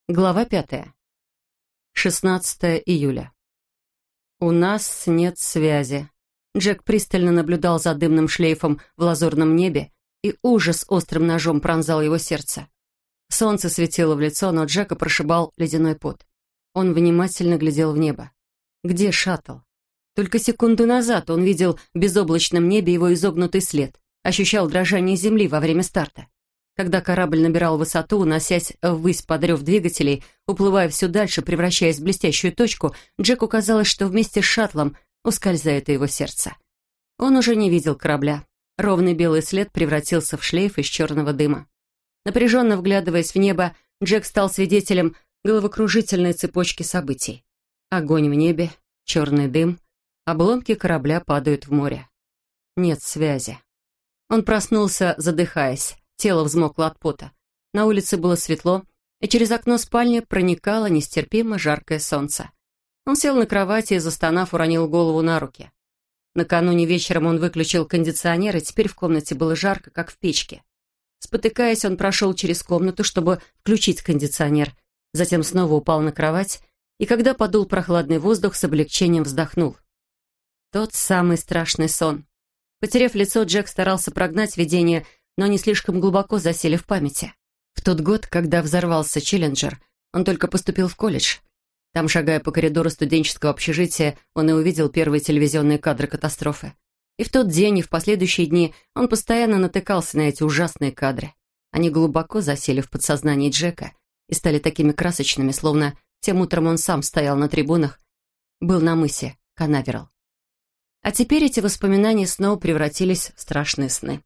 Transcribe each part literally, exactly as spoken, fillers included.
Глава пятая. шестнадцатое июля. «У нас нет связи». Джек пристально наблюдал за дымным шлейфом в лазурном небе, и ужас острым ножом пронзал его сердце. Солнце светило в лицо, но Джека прошибал ледяной пот. Он внимательно глядел в небо. Где шаттл? Только секунду назад он видел в безоблачном небе его изогнутый след, ощущал дрожание земли во время старта. Когда корабль набирал высоту, уносясь ввысь под рев двигателей, уплывая все дальше, превращаясь в блестящую точку, Джеку казалось, что вместе с шаттлом ускользает и его сердце. Он уже не видел корабля. Ровный белый след превратился в шлейф из черного дыма. Напряженно вглядываясь в небо, Джек стал свидетелем головокружительной цепочки событий. Огонь в небе, черный дым, обломки корабля падают в море. Нет связи. Он проснулся, задыхаясь. Тело взмокло от пота. На улице было светло, и через окно спальни проникало нестерпимо жаркое солнце. Он сел на кровати и, застонав, уронил голову на руки. Накануне вечером он выключил кондиционер, и теперь в комнате было жарко, как в печке. Спотыкаясь, он прошел через комнату, чтобы включить кондиционер, затем снова упал на кровать, и когда подул прохладный воздух, с облегчением вздохнул. Тот самый страшный сон. Потеряв лицо, Джек старался прогнать видение, но они слишком глубоко засели в памяти. В тот год, когда взорвался Челленджер, он только поступил в колледж. Там, шагая по коридору студенческого общежития, он и увидел первые телевизионные кадры катастрофы. И в тот день, и в последующие дни он постоянно натыкался на эти ужасные кадры. Они глубоко засели в подсознании Джека и стали такими красочными, словно тем утром он сам стоял на трибунах, был на мысе Канаверал. А теперь эти воспоминания снова превратились в страшные сны.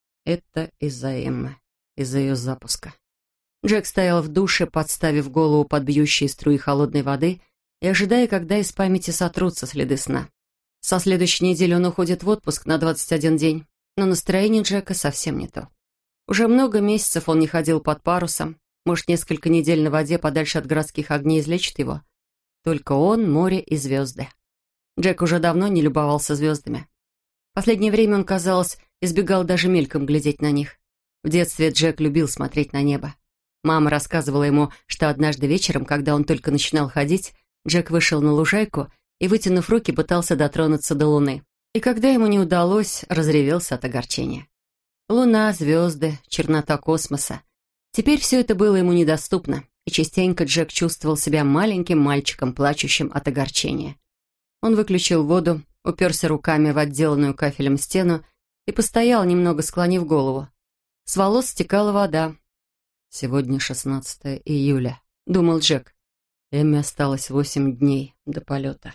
Это из-за Эммы, из-за ее запуска. Джек стоял в душе, подставив голову под бьющие струи холодной воды и ожидая, когда из памяти сотрутся следы сна. Со следующей недели он уходит в отпуск на двадцать один день, но настроение Джека совсем не то. Уже много месяцев он не ходил под парусом, может, несколько недель на воде подальше от городских огней излечит его. Только он, море и звезды. Джек уже давно не любовался звездами. В последнее время он, казалось, избегал даже мельком глядеть на них. В детстве Джек любил смотреть на небо. Мама рассказывала ему, что однажды вечером, когда он только начинал ходить, Джек вышел на лужайку и, вытянув руки, пытался дотронуться до луны. И когда ему не удалось, разревелся от огорчения. Луна, звезды, чернота космоса. Теперь все это было ему недоступно, и частенько Джек чувствовал себя маленьким мальчиком, плачущим от огорчения. Он выключил воду, уперся руками в отделанную кафелем стену и постоял, немного склонив голову. С волос стекала вода. «Сегодня шестнадцатое июля», — думал Джек. Эмме осталось восемь дней до полета.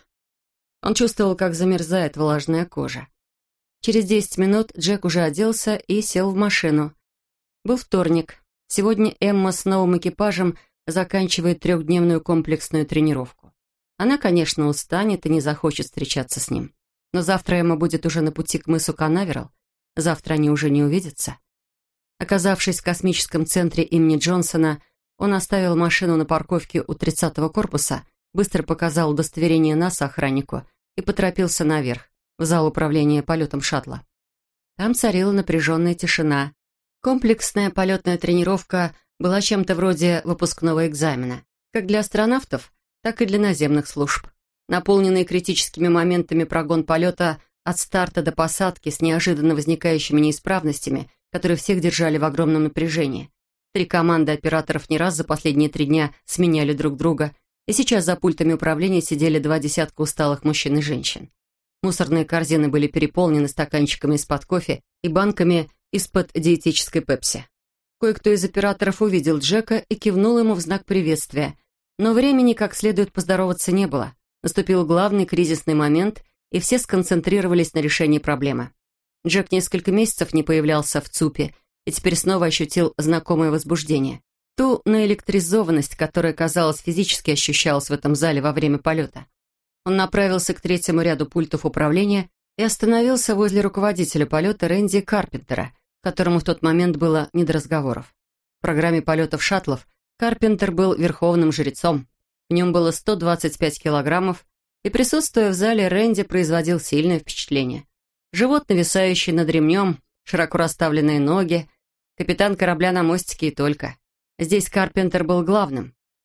Он чувствовал, как замерзает влажная кожа. Через десять минут Джек уже оделся и сел в машину. Был вторник. Сегодня Эмма с новым экипажем заканчивает трехдневную комплексную тренировку. Она, конечно, устанет и не захочет встречаться с ним. Но завтра Эмма будет уже на пути к мысу Канаверал. Завтра они уже не увидятся. Оказавшись в космическом центре имени Джонсона, он оставил машину на парковке у тридцатого корпуса, быстро показал удостоверение НАСА охраннику и поторопился наверх, в зал управления полетом шаттла. Там царила напряженная тишина. Комплексная полетная тренировка была чем-то вроде выпускного экзамена, как для астронавтов, так и для наземных служб. Наполненный критическими моментами прогон полета от старта до посадки с неожиданно возникающими неисправностями, которые всех держали в огромном напряжении. Три команды операторов не раз за последние три дня сменяли друг друга, и сейчас за пультами управления сидели два десятка усталых мужчин и женщин. Мусорные корзины были переполнены стаканчиками из-под кофе и банками из-под диетической пепси. Кое-кто из операторов увидел Джека и кивнул ему в знак приветствия, но времени как следует поздороваться не было. Наступил главный кризисный момент, и все сконцентрировались на решении проблемы. Джек несколько месяцев не появлялся в ЦУПе и теперь снова ощутил знакомое возбуждение. Ту наэлектризованность, которая, казалось, физически ощущалась в этом зале во время полета. Он направился к третьему ряду пультов управления и остановился возле руководителя полета Рэнди Карпентера, которому в тот момент было не до разговоров. В программе полетов шаттлов Карпентер был верховным жрецом. В нем было сто двадцать пять килограммов, и, присутствуя в зале, Рэнди производил сильное впечатление. Живот, нависающий над ремнем, широко расставленные ноги, капитан корабля на мостике и только. Здесь Карпентер был главным.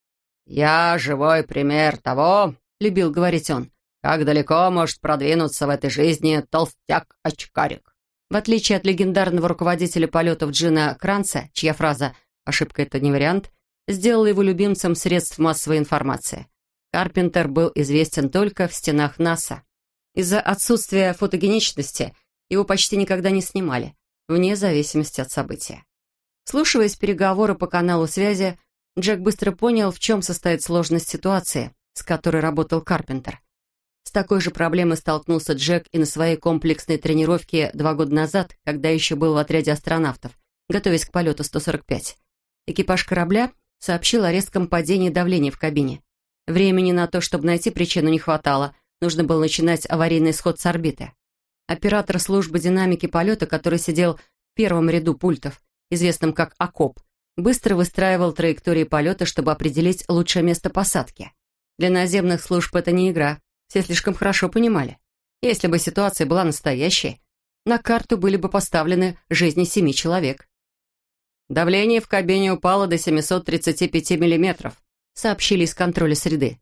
«Я живой пример того, — любил говорить он, — как далеко может продвинуться в этой жизни толстяк-очкарик». В отличие от легендарного руководителя полетов Джина Кранца, чья фраза «ошибка — это не вариант», сделала его любимцем средств массовой информации, Карпентер был известен только в стенах НАСА. Из-за отсутствия фотогеничности его почти никогда не снимали, вне зависимости от события. Слушаясь переговоры по каналу связи, Джек быстро понял, в чем состоит сложность ситуации, с которой работал Карпентер. С такой же проблемой столкнулся Джек и на своей комплексной тренировке два года назад, когда еще был в отряде астронавтов, готовясь к полету сто сорок пять. Экипаж корабля сообщил о резком падении давления в кабине. Времени на то, чтобы найти причину, не хватало. Нужно было начинать аварийный сход с орбиты. Оператор службы динамики полета, который сидел в первом ряду пультов, известным как окоп, быстро выстраивал траектории полета, чтобы определить лучшее место посадки. Для наземных служб это не игра, все слишком хорошо понимали. Если бы ситуация была настоящей, на карту были бы поставлены жизни семи человек. «Давление в кабине упало до семисот тридцати пяти миллиметров», сообщили из контроля среды.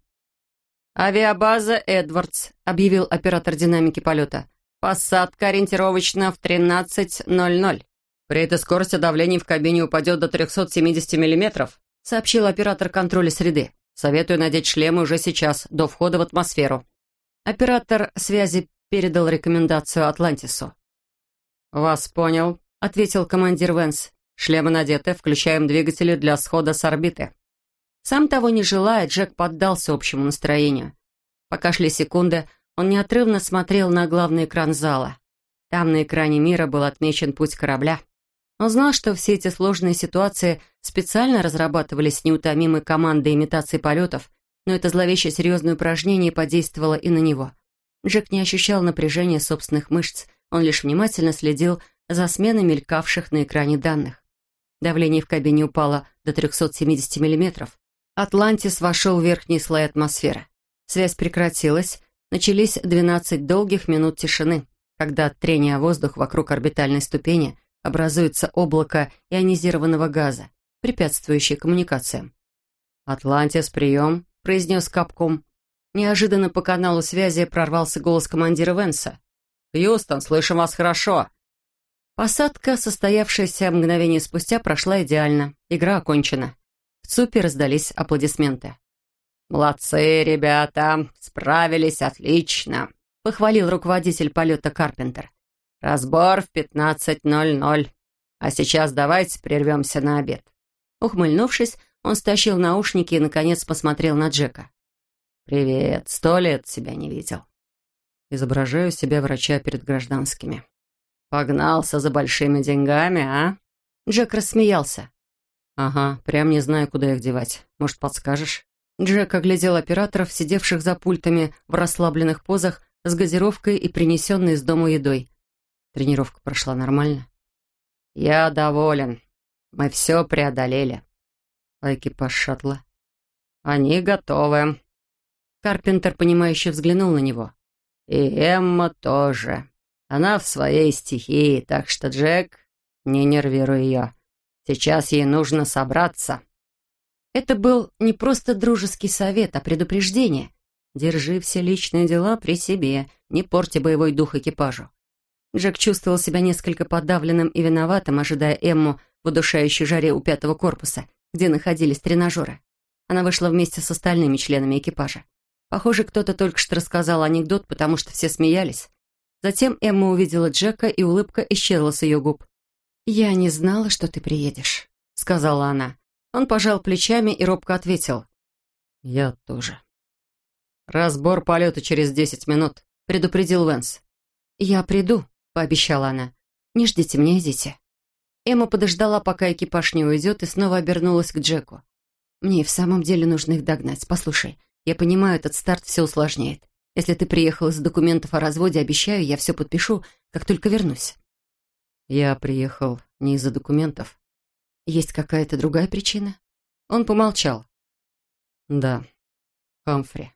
«Авиабаза Эдвардс», — объявил оператор динамики полета. «Посадка ориентировочно в тринадцать ноль ноль. При этой скорости давление в кабине упадет до трехсот семидесяти миллиметров», — сообщил оператор контроля среды. «Советую надеть шлемы уже сейчас, до входа в атмосферу». Оператор связи передал рекомендацию Атлантису. «Вас понял», — ответил командир Венс. «Шлемы надеты, включаем двигатели для схода с орбиты». Сам того не желая, Джек поддался общему настроению. Пока шли секунды, он неотрывно смотрел на главный экран зала. Там на экране мира был отмечен путь корабля. Он знал, что все эти сложные ситуации специально разрабатывались неутомимой командой имитации полетов, но это зловеще серьезное упражнение подействовало и на него. Джек не ощущал напряжения собственных мышц, он лишь внимательно следил за сменой мелькавших на экране данных. Давление в кабине упало до трехсот семидесяти миллиметров. Атлантис вошел в верхний слой атмосферы. Связь прекратилась, начались двенадцать долгих минут тишины, когда от трения о воздух вокруг орбитальной ступени образуется облако ионизированного газа, препятствующее коммуникациям. «Атлантис, прием», — произнес Капком. Неожиданно по каналу связи прорвался голос командира Венса. «Хьюстон, слышим вас хорошо». Посадка, состоявшаяся мгновение спустя, прошла идеально. Игра окончена. В ЦУПе раздались аплодисменты. «Молодцы, ребята, справились отлично», — похвалил руководитель полета Карпентер. «Разбор в пятнадцать ноль ноль. А сейчас давайте прервемся на обед». Ухмыльнувшись, он стащил наушники и, наконец, посмотрел на Джека. «Привет, сто лет тебя не видел». «Изображаю себя врача перед гражданскими». «Погнался за большими деньгами, а?» Джек рассмеялся. «Ага, прям не знаю, куда их девать. Может, подскажешь?» Джек оглядел операторов, сидевших за пультами в расслабленных позах, с газировкой и принесенной из дома едой. Тренировка прошла нормально. «Я доволен. Мы все преодолели». «А экипаж шаттла?» «Они готовы». Карпентер, понимающе взглянул на него. «И Эмма тоже. Она в своей стихии, так что, Джек, не нервируй ее. Сейчас ей нужно собраться». Это был не просто дружеский совет, а предупреждение. Держи все личные дела при себе, не порти боевой дух экипажу. Джек чувствовал себя несколько подавленным и виноватым, ожидая Эмму в удушающей жаре у пятого корпуса, где находились тренажеры. Она вышла вместе с остальными членами экипажа. Похоже, кто-то только что рассказал анекдот, потому что все смеялись. Затем Эмма увидела Джека, и улыбка исчезла с ее губ. «Я не знала, что ты приедешь», — сказала она. Он пожал плечами и робко ответил. «Я тоже». «Разбор полета через десять минут», — предупредил Венс. «Я приду», — пообещала она. «Не ждите меня, идите». Эмма подождала, пока экипаж не уйдет, и снова обернулась к Джеку. «Мне в самом деле нужно их догнать. Послушай, я понимаю, этот старт все усложняет. Если ты приехал из документов о разводе, обещаю, я все подпишу, как только вернусь». «Я приехал не из-за документов». «Есть какая-то другая причина?» Он помолчал. «Да, Хамфри».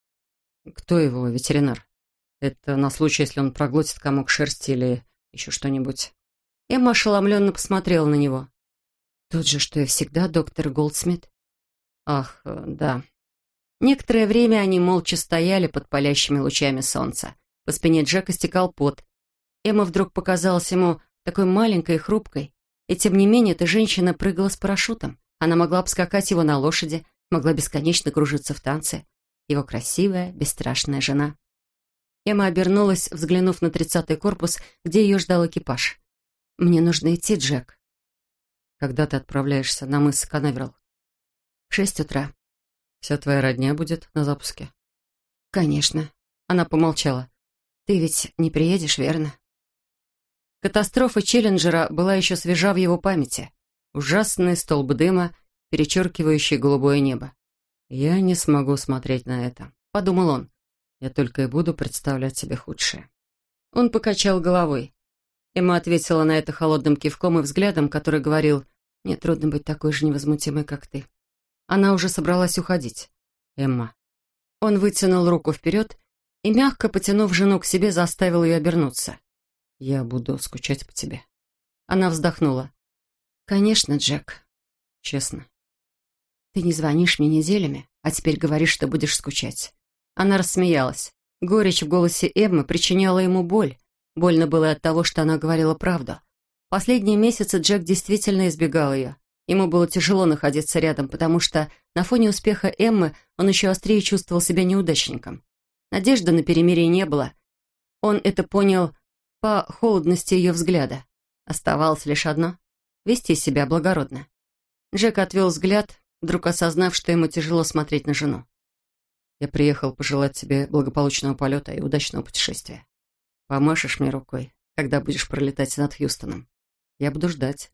«Кто его ветеринар? Это на случай, если он проглотит комок шерсти или еще что-нибудь». Эмма ошеломленно посмотрела на него. «Тот же, что и всегда, доктор Голдсмит». Ах, э, да. Некоторое время они молча стояли под палящими лучами солнца. По спине Джека стекал пот. Эмма вдруг показалась ему такой маленькой и хрупкой. И тем не менее эта женщина прыгала с парашютом. Она могла обскакать его на лошади, могла бесконечно кружиться в танце. Его красивая, бесстрашная жена. Эмма обернулась, взглянув на тридцатый корпус, где ее ждал экипаж. «Мне нужно идти, Джек». «Когда ты отправляешься на мыс Канаверал?» «В шесть утра». «Вся твоя родня будет на запуске?» «Конечно». Она помолчала. «Ты ведь не приедешь, верно?» Катастрофа Челленджера была еще свежа в его памяти. Ужасный столб дыма, перечеркивающий голубое небо. «Я не смогу смотреть на это», — подумал он. «Я только и буду представлять себе худшее». Он покачал головой. Эмма ответила на это холодным кивком и взглядом, который говорил: «Мне трудно быть такой же невозмутимой, как ты». Она уже собралась уходить. «Эмма». Он вытянул руку вперед и, мягко потянув жену к себе, заставил ее обернуться. «Я буду скучать по тебе». Она вздохнула. «Конечно, Джек. Честно. Ты не звонишь мне неделями, а теперь говоришь, что будешь скучать». Она рассмеялась. Горечь в голосе Эммы причиняла ему боль. Больно было от того, что она говорила правду. Последние месяцы Джек действительно избегал ее. Ему было тяжело находиться рядом, потому что на фоне успеха Эммы он еще острее чувствовал себя неудачником. Надежды на перемирие не было. Он это понял по холодности ее взгляда. Оставалось лишь одно — вести себя благородно. Джек отвел взгляд, вдруг осознав, что ему тяжело смотреть на жену. «Я приехал пожелать тебе благополучного полета и удачного путешествия. Помашешь мне рукой, когда будешь пролетать над Хьюстоном. Я буду ждать».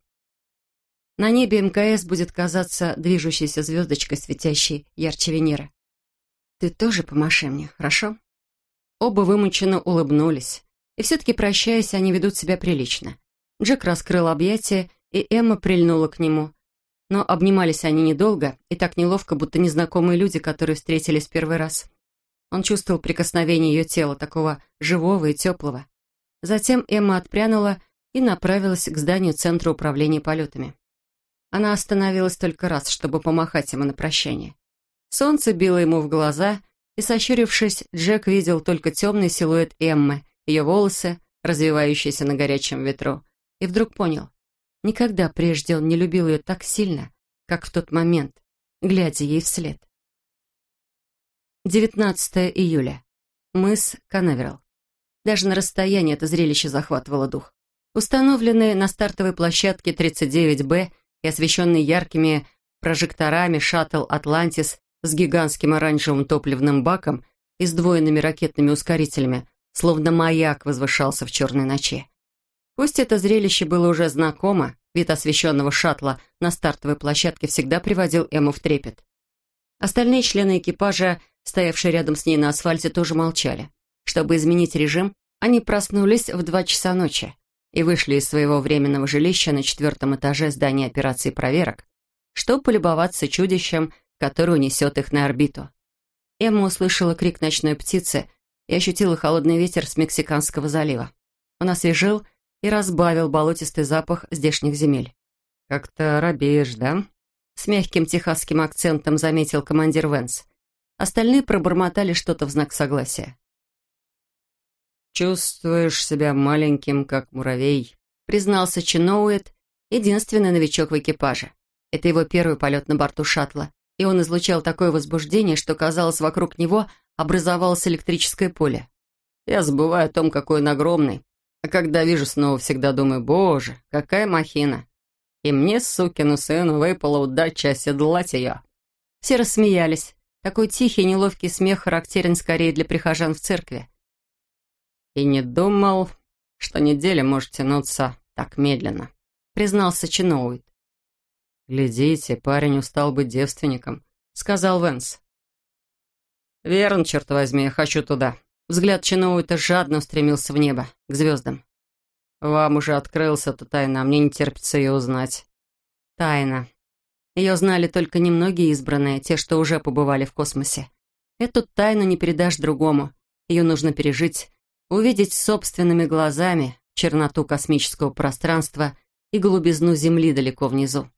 На небе МКС будет казаться движущейся звездочкой, светящей ярче Венеры. «Ты тоже помаши мне, хорошо?» Оба вымученно улыбнулись. И все-таки, прощаясь, они ведут себя прилично. Джек раскрыл объятия, и Эмма прильнула к нему. Но обнимались они недолго, и так неловко, будто незнакомые люди, которые встретились в первый раз. Он чувствовал прикосновение ее тела, такого живого и теплого. Затем Эмма отпрянула и направилась к зданию Центра управления полетами. Она остановилась только раз, чтобы помахать ему на прощание. Солнце било ему в глаза, и, сощурившись, Джек видел только темный силуэт Эммы, ее волосы, развивающиеся на горячем ветру, и вдруг понял. Никогда прежде он не любил ее так сильно, как в тот момент, глядя ей вслед. девятнадцатое июля. Мыс Канаверал. Даже на расстоянии это зрелище захватывало дух. Установленный на стартовой площадке тридцать девять Б и освещенный яркими прожекторами шаттл «Атлантис» с гигантским оранжевым топливным баком и сдвоенными ракетными ускорителями, словно маяк, возвышался в черной ночи. Пусть это зрелище было уже знакомо, вид освещенного шаттла на стартовой площадке всегда приводил Эмму в трепет. Остальные члены экипажа, стоявшие рядом с ней на асфальте, тоже молчали. Чтобы изменить режим, они проснулись в два часа ночи и вышли из своего временного жилища на четвертом этаже здания операций проверок, чтобы полюбоваться чудищем, которое унесет их на орбиту. Эмма услышала крик ночной птицы и ощутила холодный ветер с Мексиканского залива. Он освежил и разбавил болотистый запах здешних земель. «Как-то робеешь, да?» С мягким техасским акцентом заметил командир Венс. Остальные пробормотали что-то в знак согласия. «Чувствуешь себя маленьким, как муравей», признался Чиноуэт, единственный новичок в экипаже. Это его первый полет на борту шаттла, и он излучал такое возбуждение, что, казалось, вокруг него образовалось электрическое поле. «Я забываю о том, какой он огромный, а когда вижу снова, всегда думаю: боже, какая махина! И мне, сукину сыну, выпала удача оседлать ее». Все рассмеялись. Такой тихий, неловкий смех характерен скорее для прихожан в церкви. «И не думал, что неделя может тянуться так медленно», признался Чиноуэт. «Глядите, парень устал быть девственником», сказал Венс. «Верно, черт возьми, я хочу туда». Взгляд Чиноуэта жадно устремился в небо, к звездам. «Вам уже открылся эта тайна, а мне не терпится ее узнать». Тайна. Ее знали только немногие избранные, те, что уже побывали в космосе. Эту тайну не передашь другому. Ее нужно пережить, увидеть собственными глазами черноту космического пространства и голубизну Земли далеко внизу.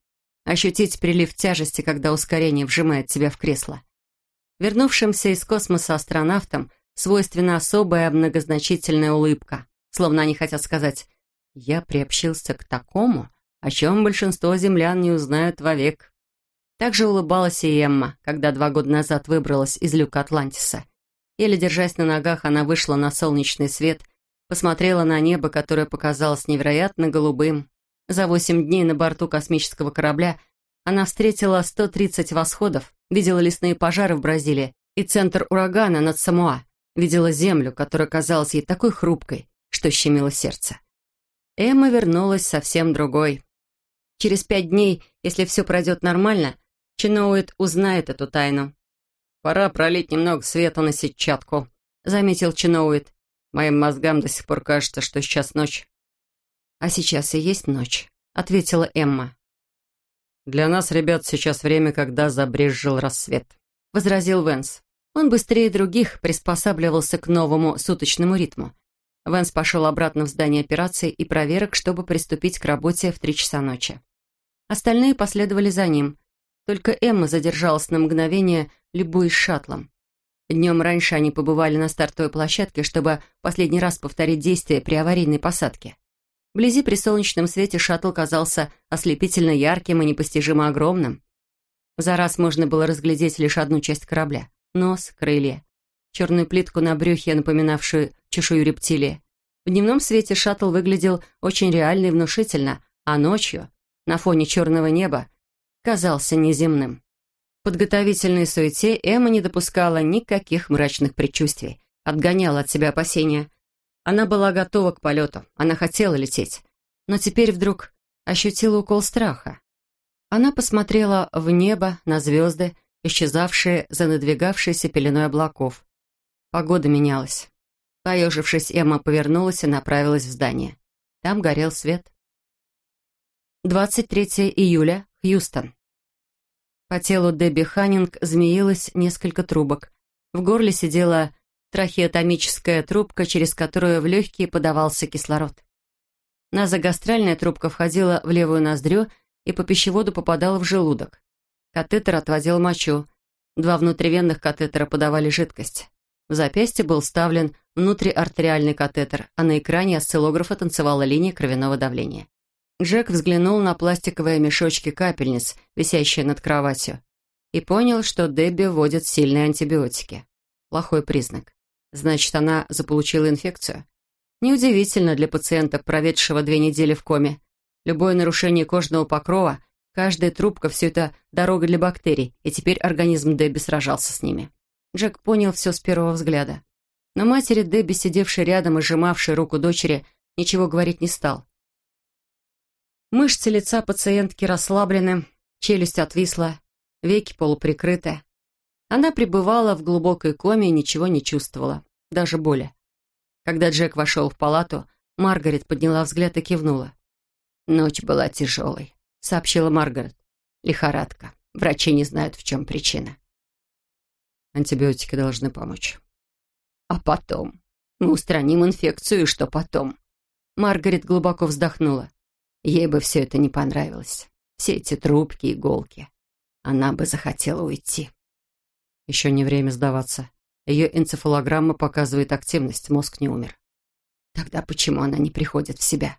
ощутить прилив тяжести, когда ускорение вжимает тебя в кресло. Вернувшимся из космоса астронавтам свойственна особая многозначительная улыбка, словно они хотят сказать: «Я приобщился к такому, о чем большинство землян не узнают вовек». Также улыбалась и Эмма, когда два года назад выбралась из люка Атлантиса. Еле держась на ногах, она вышла на солнечный свет, посмотрела на небо, которое показалось невероятно голубым. За восемь дней на борту космического корабля она встретила сто тридцать восходов, видела лесные пожары в Бразилии и центр урагана над Самоа, видела землю, которая казалась ей такой хрупкой, что щемило сердце. Эмма вернулась совсем другой. Через пять дней, если все пройдет нормально, Чиноуит узнает эту тайну. «Пора пролить немного света на сетчатку», — заметил Чиноуит. «Моим мозгам до сих пор кажется, что сейчас ночь». «А сейчас и есть ночь», — ответила Эмма. «Для нас, ребят, сейчас время, когда забрезжил рассвет», — возразил Венс. Он быстрее других приспосабливался к новому суточному ритму. Венс пошел обратно в здание операций и проверок, чтобы приступить к работе в три часа ночи. Остальные последовали за ним. Только Эмма задержалась на мгновение, любуясь шаттлом. Днем раньше они побывали на стартовой площадке, чтобы последний раз повторить действия при аварийной посадке. Вблизи при солнечном свете шаттл казался ослепительно ярким и непостижимо огромным. За раз можно было разглядеть лишь одну часть корабля — нос, крылья, черную плитку на брюхе, напоминавшую чешую рептилии. В дневном свете шаттл выглядел очень реально и внушительно, а ночью, на фоне черного неба, казался неземным. В подготовительной суете Эмма не допускала никаких мрачных предчувствий, отгоняла от себя опасения. Она была готова к полету, она хотела лететь, но теперь вдруг ощутила укол страха. Она посмотрела в небо, на звезды, исчезавшие за надвигавшейся пеленой облаков. Погода менялась. Поежившись, Эмма повернулась и направилась в здание. Там горел свет. двадцать третьего июля, Хьюстон. По телу Дебби Ханнинг змеилось несколько трубок. В горле сидела трахеотомическая трубка, через которую в легкие подавался кислород. Назогастральная трубка входила в левую ноздрю и по пищеводу попадала в желудок. Катетер отводил мочу. Два внутривенных катетера подавали жидкость. В запястье был вставлен внутриартериальный катетер, а на экране осциллографа танцевала линия кровяного давления. Джек взглянул на пластиковые мешочки капельниц, висящие над кроватью, и понял, что Дебби вводит сильные антибиотики. Плохой признак. Значит, она заполучила инфекцию. Неудивительно для пациента, проведшего две недели в коме. Любое нарушение кожного покрова, каждая трубка — все это дорога для бактерий, и теперь организм Дебби сражался с ними. Джек понял все с первого взгляда. Но матери Дебби, сидевшей рядом и сжимавшей руку дочери, ничего говорить не стал. Мышцы лица пациентки расслаблены, челюсть отвисла, веки полуприкрыты. Она пребывала в глубокой коме и ничего не чувствовала, даже боли. Когда Джек вошел в палату, Маргарет подняла взгляд и кивнула. «Ночь была тяжелой», — сообщила Маргарет. «Лихорадка. Врачи не знают, в чем причина». «Антибиотики должны помочь». «А потом? Мы устраним инфекцию, и что потом?» Маргарет глубоко вздохнула. Ей бы все это не понравилось. Все эти трубки, иголки. Она бы захотела уйти. Еще не время сдаваться. Ее энцефалограмма показывает активность, мозг не умер. Тогда почему она не приходит в себя?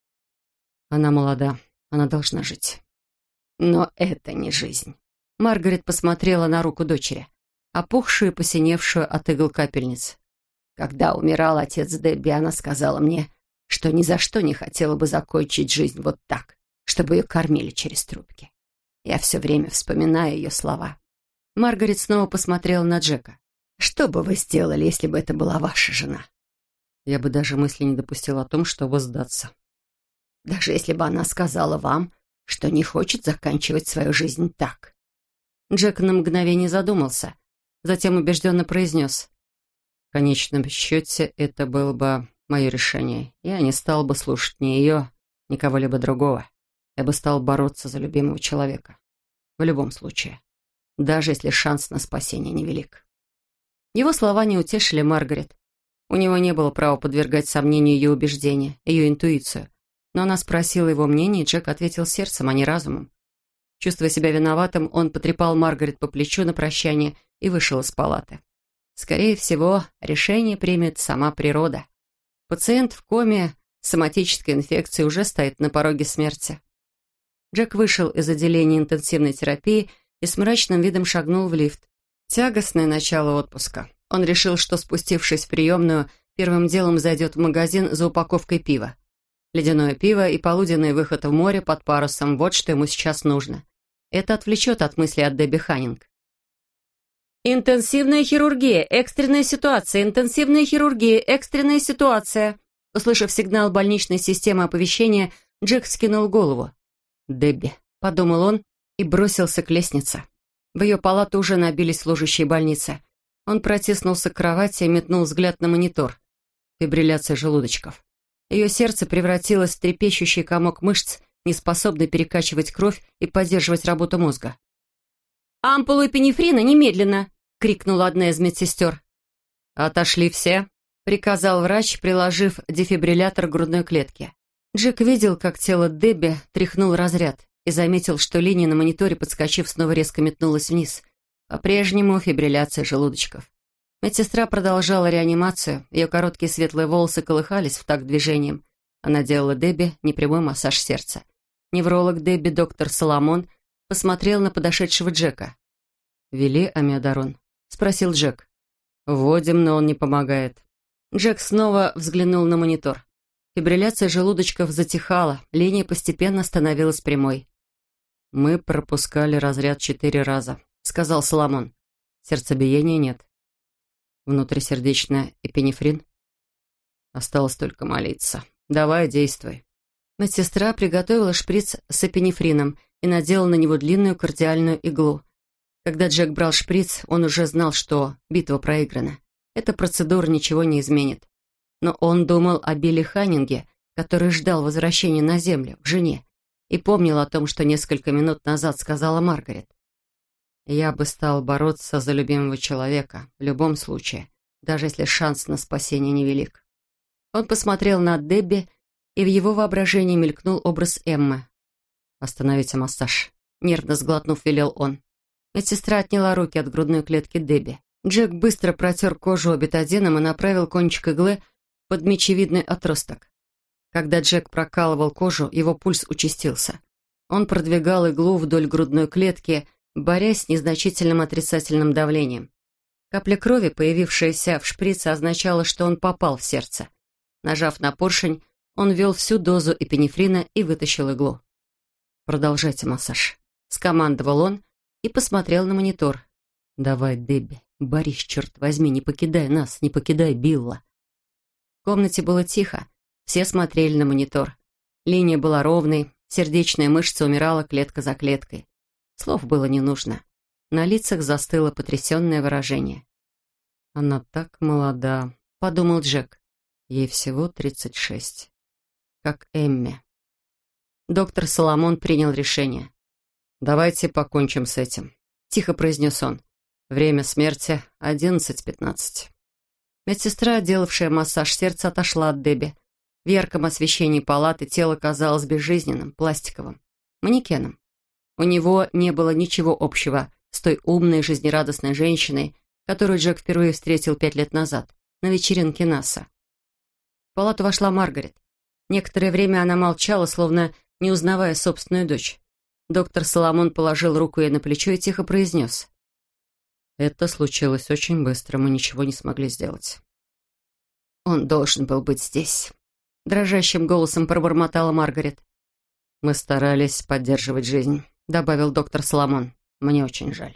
Она молода, она должна жить. Но это не жизнь. Маргарет посмотрела на руку дочери, опухшую и посиневшую от игл капельниц. Когда умирал отец Дебби, она сказала мне, что ни за что не хотела бы закончить жизнь вот так, чтобы ее кормили через трубки. Я все время вспоминаю ее слова. Маргарет снова посмотрела на Джека. «Что бы вы сделали, если бы это была ваша жена?» Я бы даже мысли не допустила о том, чтобы сдаться. «Даже если бы она сказала вам, что не хочет заканчивать свою жизнь так?» Джек на мгновение задумался, затем убежденно произнес. В конечном счете, это было бы мое решение. Я не стал бы слушать ни ее, ни кого-либо другого. Я бы стал бороться за любимого человека. В любом случае. Даже если шанс на спасение невелик. Его слова не утешили Маргарет. У него не было права подвергать сомнению ее убеждения, ее интуицию. Но она спросила его мнение, и Джек ответил сердцем, а не разумом. Чувствуя себя виноватым, он потрепал Маргарет по плечу на прощание и вышел из палаты. Скорее всего, решение примет сама природа. Пациент в коме с соматической инфекцией уже стоит на пороге смерти. Джек вышел из отделения интенсивной терапии и с мрачным видом шагнул в лифт. Тягостное начало отпуска. Он решил, что, спустившись в приемную, первым делом зайдет в магазин за упаковкой пива. Ледяное пиво и полуденный выход в море под парусом – вот что ему сейчас нужно. Это отвлечет от мысли о Дебби Ханнинг. «Интенсивная хирургия, экстренная ситуация, интенсивная хирургия, экстренная ситуация». Услышав сигнал больничной системы оповещения, Джек вскинул голову. «Дебби», — подумал он и бросился к лестнице. В ее палату уже набились служащие больницы. Он протиснулся к кровати и метнул взгляд на монитор. Фибрилляция желудочков. Ее сердце превратилось в трепещущий комок мышц, не способный перекачивать кровь и поддерживать работу мозга. «Ампулу эпинефрина немедленно!» — крикнула одна из медсестер. «Отошли все!» — приказал врач, приложив дефибриллятор к грудной клетке. Джек видел, как тело Дебби тряхнул разряд, и заметил, что линия на мониторе, подскочив, снова резко метнулась вниз. По-прежнему фибрилляция желудочков. Медсестра продолжала реанимацию, ее короткие светлые волосы колыхались в такт движением. Она делала Дебби непрямой массаж сердца. Невролог Дебби, доктор Соломон, посмотрел на подошедшего Джека. «Ввели амиодарон?» — спросил Джек. «Вводим, но он не помогает». Джек снова взглянул на монитор. Фибрилляция желудочков затихала, линия постепенно становилась прямой. «Мы пропускали разряд четыре раза», — сказал Соломон. «Сердцебиения нет». «Внутрисердечная эпинефрин?» «Осталось только молиться. Давай, действуй». Медсестра приготовила шприц с эпинефрином и надела на него длинную кардиальную иглу. Когда Джек брал шприц, он уже знал, что битва проиграна. Эта процедура ничего не изменит. Но он думал о Билли Ханнинге, который ждал возвращения на землю, к жене, и помнил о том, что несколько минут назад сказала Маргарет. «Я бы стал бороться за любимого человека, в любом случае, даже если шанс на спасение невелик». Он посмотрел на Дебби, и в его воображении мелькнул образ Эммы. «Остановите массаж», — нервно сглотнув, велел он. Медсестра отняла руки от грудной клетки Дебби. Джек быстро протер кожу бетадином и направил кончик иглы под мечевидный отросток. Когда Джек прокалывал кожу, его пульс участился. Он продвигал иглу вдоль грудной клетки, борясь с незначительным отрицательным давлением. Капля крови, появившаяся в шприце, означала, что он попал в сердце. Нажав на поршень, он ввел всю дозу эпинефрина и вытащил иглу. «Продолжайте массаж», — скомандовал он и посмотрел на монитор. «Давай, Дебби, борись, черт возьми, не покидай нас, не покидай Билла». В комнате было тихо, все смотрели на монитор. Линия была ровной, сердечная мышца умирала клетка за клеткой. Слов было не нужно. На лицах застыло потрясенное выражение. «Она так молода», — подумал Джек. «Ей всего тридцать шесть. Как Эмми». Доктор Соломон принял решение. «Давайте покончим с этим», — тихо произнес он. «Время смерти — одиннадцать пятнадцать». Медсестра, делавшая массаж сердца, отошла от Дебби. В ярком освещении палаты тело казалось безжизненным, пластиковым, манекеном. У него не было ничего общего с той умной, жизнерадостной женщиной, которую Джек впервые встретил пять лет назад на вечеринке НАСА. В палату вошла Маргарет. Некоторое время она молчала, словно не узнавая собственную дочь. Доктор Соломон положил руку ей на плечо и тихо произнес. «Это случилось очень быстро, мы ничего не смогли сделать». «Он должен был быть здесь», — дрожащим голосом пробормотала Маргарет. «Мы старались поддерживать жизнь», — добавил доктор Соломон. «Мне очень жаль».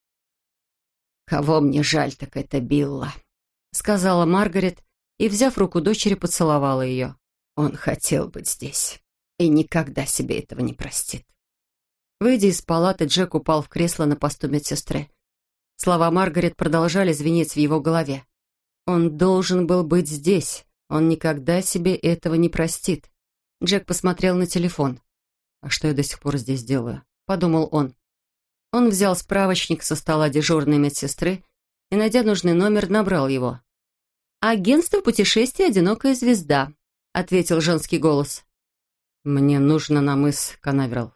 «Кого мне жаль, так это Билла», — сказала Маргарет и, взяв руку дочери, поцеловала ее. «Он хотел быть здесь и никогда себе этого не простит». Выйдя из палаты, Джек упал в кресло на посту медсестры. Слова Маргарет продолжали звенеть в его голове. Он должен был быть здесь. Он никогда себе этого не простит. Джек посмотрел на телефон. «А что я до сих пор здесь делаю?» — подумал он. Он взял справочник со стола дежурной медсестры и, найдя нужный номер, набрал его. «Агентство путешествий «Одинокая звезда», — ответил женский голос. «Мне нужно на мыс Канаверал».